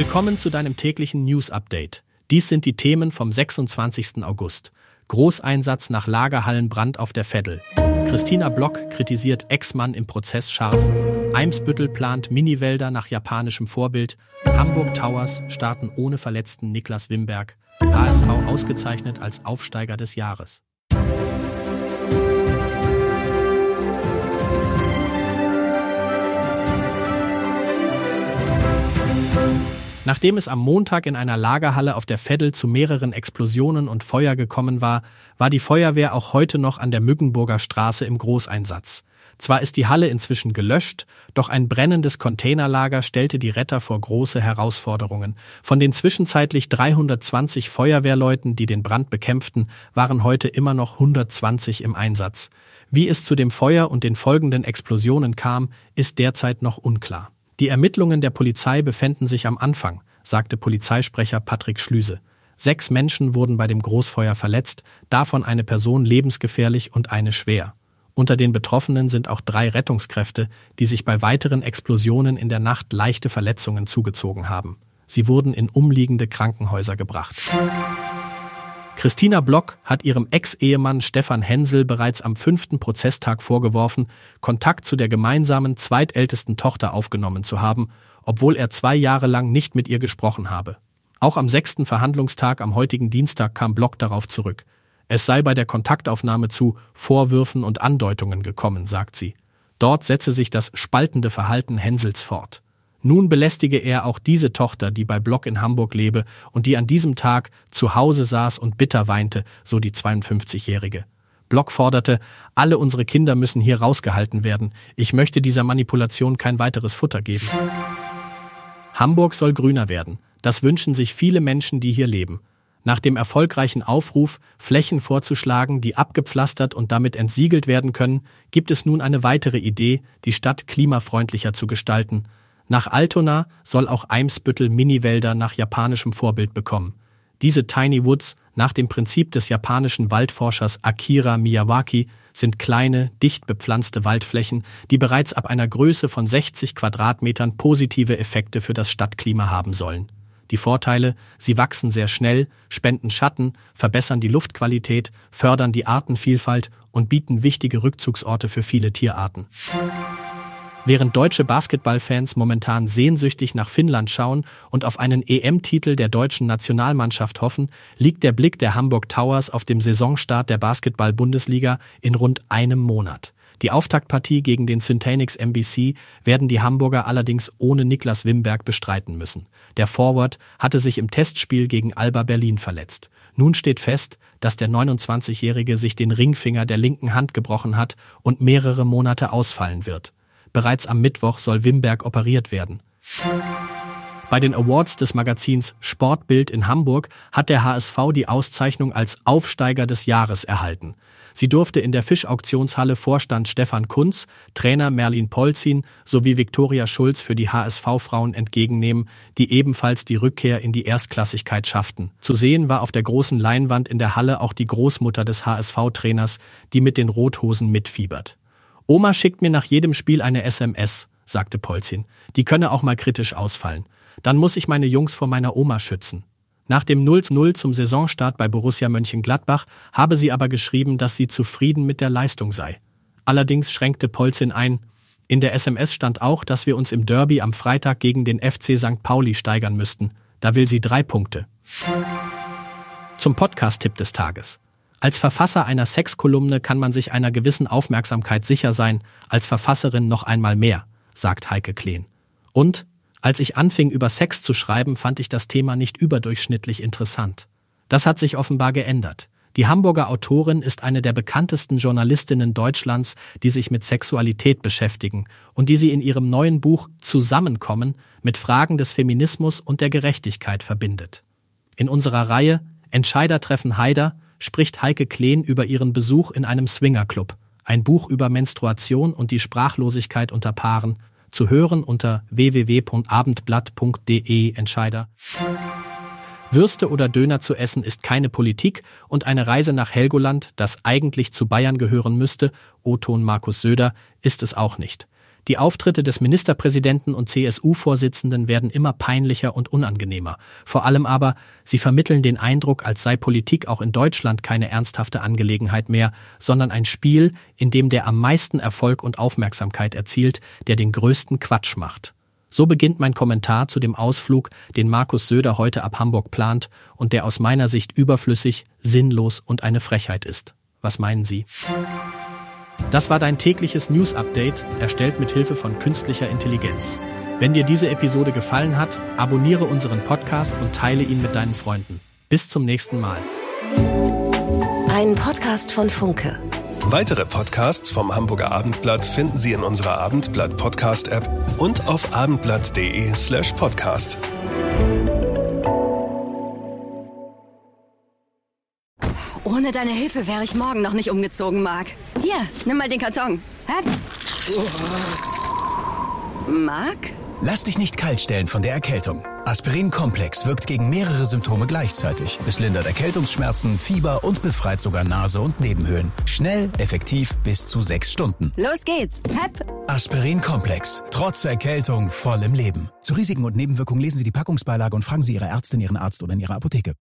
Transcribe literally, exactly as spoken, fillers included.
Willkommen zu deinem täglichen News-Update. Dies sind die Themen vom sechsundzwanzigsten August. Großeinsatz nach Lagerhallenbrand auf der Veddel. Christina Block kritisiert Ex-Mann im Prozess scharf. Eimsbüttel plant Miniwälder nach japanischem Vorbild. Hamburg Towers starten ohne Verletzten Niklas Wimberg. H S V ausgezeichnet als Aufsteiger des Jahres. Nachdem es am Montag in einer Lagerhalle auf der Veddel zu mehreren Explosionen und Feuer gekommen war, war die Feuerwehr auch heute noch an der Mückenburger Straße im Großeinsatz. Zwar ist die Halle inzwischen gelöscht, doch ein brennendes Containerlager stellte die Retter vor große Herausforderungen. Von den zwischenzeitlich dreihundertzwanzig Feuerwehrleuten, die den Brand bekämpften, waren heute immer noch hundertzwanzig im Einsatz. Wie es zu dem Feuer und den folgenden Explosionen kam, ist derzeit noch unklar. Die Ermittlungen der Polizei befänden sich am Anfang, sagte Polizeisprecher Patrick Schlüse. Sechs Menschen wurden bei dem Großfeuer verletzt, davon eine Person lebensgefährlich und eine schwer. Unter den Betroffenen sind auch drei Rettungskräfte, die sich bei weiteren Explosionen in der Nacht leichte Verletzungen zugezogen haben. Sie wurden in umliegende Krankenhäuser gebracht. Christina Block hat ihrem Ex-Ehemann Stefan Hensel bereits am fünften Prozesstag vorgeworfen, Kontakt zu der gemeinsamen zweitältesten Tochter aufgenommen zu haben, obwohl er zwei Jahre lang nicht mit ihr gesprochen habe. Auch am sechsten Verhandlungstag am heutigen Dienstag kam Block darauf zurück. Es sei bei der Kontaktaufnahme zu Vorwürfen und Andeutungen gekommen, sagt sie. Dort setze sich das spaltende Verhalten Hensels fort. Nun belästige er auch diese Tochter, die bei Block in Hamburg lebe und die an diesem Tag zu Hause saß und bitter weinte, so die zweiundfünfzigjährige. Block forderte, alle unsere Kinder müssen hier rausgehalten werden. Ich möchte dieser Manipulation kein weiteres Futter geben. Hamburg soll grüner werden. Das wünschen sich viele Menschen, die hier leben. Nach dem erfolgreichen Aufruf, Flächen vorzuschlagen, die abgepflastert und damit entsiegelt werden können, gibt es nun eine weitere Idee, die Stadt klimafreundlicher zu gestalten. Nach Altona soll auch Eimsbüttel Miniwälder nach japanischem Vorbild bekommen. Diese Tiny Woods, nach dem Prinzip des japanischen Waldforschers Akira Miyawaki, sind kleine, dicht bepflanzte Waldflächen, die bereits ab einer Größe von sechzig Quadratmetern positive Effekte für das Stadtklima haben sollen. Die Vorteile: Sie wachsen sehr schnell, spenden Schatten, verbessern die Luftqualität, fördern die Artenvielfalt und bieten wichtige Rückzugsorte für viele Tierarten. Während deutsche Basketballfans momentan sehnsüchtig nach Finnland schauen und auf einen E M-Titel der deutschen Nationalmannschaft hoffen, liegt der Blick der Hamburg Towers auf dem Saisonstart der Basketball-Bundesliga in rund einem Monat. Die Auftaktpartie gegen den Syntanix M B C werden die Hamburger allerdings ohne Niklas Wimberg bestreiten müssen. Der Forward hatte sich im Testspiel gegen Alba Berlin verletzt. Nun steht fest, dass der neunundzwanzigjährige sich den Ringfinger der linken Hand gebrochen hat und mehrere Monate ausfallen wird. Bereits am Mittwoch soll Wimberg operiert werden. Bei den Awards des Magazins Sportbild in Hamburg hat der H S V die Auszeichnung als Aufsteiger des Jahres erhalten. Sie durfte in der Fischauktionshalle Vorstand Stefan Kunz, Trainer Merlin Polzin sowie Viktoria Schulz für die H S V-Frauen entgegennehmen, die ebenfalls die Rückkehr in die Erstklassigkeit schafften. Zu sehen war auf der großen Leinwand in der Halle auch die Großmutter des H S V-Trainers, die mit den Rothosen mitfiebert. Oma schickt mir nach jedem Spiel eine S M S, sagte Polzin. Die könne auch mal kritisch ausfallen. Dann muss ich meine Jungs vor meiner Oma schützen. Nach dem null zu null zum Saisonstart bei Borussia Mönchengladbach habe sie aber geschrieben, dass sie zufrieden mit der Leistung sei. Allerdings schränkte Polzin ein. In der S M S stand auch, dass wir uns im Derby am Freitag gegen den F C Sankt Pauli steigern müssten. Da will sie drei Punkte. Zum Podcast-Tipp des Tages. Als Verfasser einer Sexkolumne kann man sich einer gewissen Aufmerksamkeit sicher sein, als Verfasserin noch einmal mehr, sagt Heike Kleen. Und als ich anfing, über Sex zu schreiben, fand ich das Thema nicht überdurchschnittlich interessant. Das hat sich offenbar geändert. Die Hamburger Autorin ist eine der bekanntesten Journalistinnen Deutschlands, die sich mit Sexualität beschäftigen und die sie in ihrem neuen Buch Zusammenkommen mit Fragen des Feminismus und der Gerechtigkeit verbindet. In unserer Reihe Entscheider treffen Haider spricht Heike Kleen über ihren Besuch in einem Swingerclub, ein Buch über Menstruation und die Sprachlosigkeit unter Paaren, zu hören unter w w w punkt abendblatt punkt d e Entscheider. Würste oder Döner zu essen ist keine Politik und eine Reise nach Helgoland, das eigentlich zu Bayern gehören müsste, O-Ton Markus Söder, ist es auch nicht. Die Auftritte des Ministerpräsidenten und C S U-Vorsitzenden werden immer peinlicher und unangenehmer. Vor allem aber, sie vermitteln den Eindruck, als sei Politik auch in Deutschland keine ernsthafte Angelegenheit mehr, sondern ein Spiel, in dem der am meisten Erfolg und Aufmerksamkeit erzielt, der den größten Quatsch macht. So beginnt mein Kommentar zu dem Ausflug, den Markus Söder heute ab Hamburg plant und der aus meiner Sicht überflüssig, sinnlos und eine Frechheit ist. Was meinen Sie? Das war dein tägliches News-Update, erstellt mit Hilfe von künstlicher Intelligenz. Wenn dir diese Episode gefallen hat, abonniere unseren Podcast und teile ihn mit deinen Freunden. Bis zum nächsten Mal. Ein Podcast von Funke. Weitere Podcasts vom Hamburger Abendblatt finden Sie in unserer Abendblatt-Podcast-App und auf abendblatt.de slash podcast. Ohne deine Hilfe wäre ich morgen noch nicht umgezogen, Marc. Hier, nimm mal den Karton. Hä? Marc? Lass dich nicht kalt stellen von der Erkältung. Aspirin Komplex wirkt gegen mehrere Symptome gleichzeitig. Es lindert Erkältungsschmerzen, Fieber und befreit sogar Nase und Nebenhöhlen. Schnell, effektiv, bis zu sechs Stunden. Los geht's. Hep. Aspirin Komplex. Trotz Erkältung voll im Leben. Zu Risiken und Nebenwirkungen lesen Sie die Packungsbeilage und fragen Sie Ihre Ärztin, Ihren Arzt oder in Ihrer Apotheke.